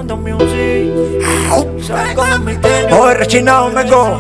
Mountain Music. Sabes cómo es mi genio. Oye, rechinado, me go.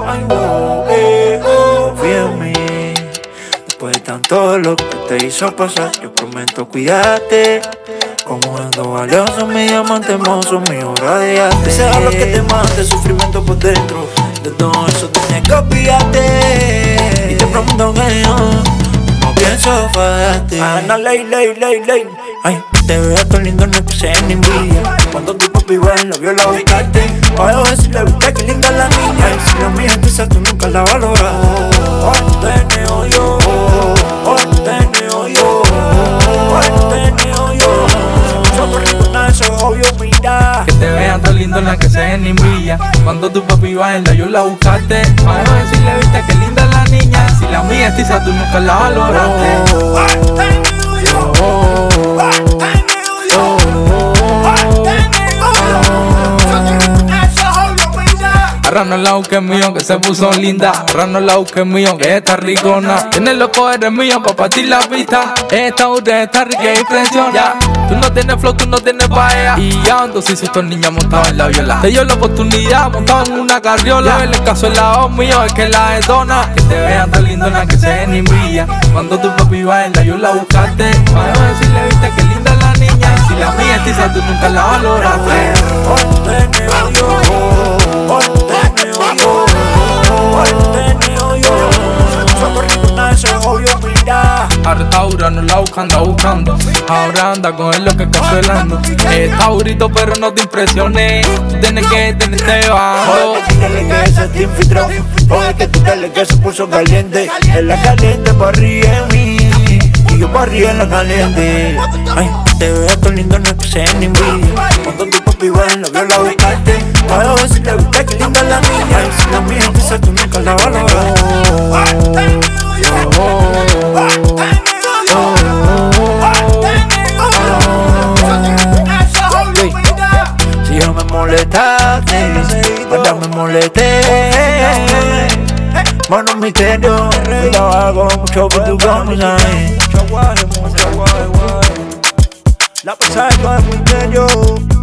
Confía en mí. Después de tanto lo que te hizo pasar, yo prometo cuidarte. Como ando valioso, mi diamante hermoso, mi obra de arte. Sea lo que te mate, sufrimiento por dentro. De todo eso tienes que olvidarte. Y te prometo que yo no pienso fallarte. Ana, ley. Ay, te veo tan lindo, no te sé ni envidia. Cuando tu papi va en la viola a buscarte, para decirle, viste que linda la niña. Y si la mía quizás tú nunca la valoras. Teneo yo, teneo yo, teneo yo. Eso es obvio, mira. Que te vean tan lindo en la que se ni brilla. Cuando tu papi va en la yo la buscaste, para decirle, viste que linda la niña. Si la mía es tiza, tú nunca la valoraste. Arrano el lado que es mío, que se puso linda. Arrano el lado que es mío, que está ricona. Tienes loco, eres mío, pa' partir la pista. Esta usted está rica y impresiona. Tú no tienes flow, tú no tienes paella. Y ya ando si estos niñas montaban en la viola. Te dio la oportunidad, montaban en una carriola. El caso es lado mío, es que la detona. Que te vean tan lindo en la que se ni brilla. Cuando tu papi va en la yo la buscaste, para decirle, viste que linda la niña. Y si la mía es tiza, tú nunca la valoraste. Ahora no la buscando. Ahora anda con él lo que está pelando. Está burrito pero no te impresiones. Tú tienes que tenerte bajo. Dile que ese te infiltró. Oye que tú dale que se puso caliente. En la caliente barrí en mí y yo barrí en la caliente. Ay, te veo tan lindo, no te sé ni envidia. Cuando tu papi va en la viola a buscarte, para decirle, viste que linda la niña. Y si la mía quizás tú nunca la valoras. Si yo me molestaste, ahora me molesté. Mano misterio, yo hago mucho por tu camisa. La pasada es misterio.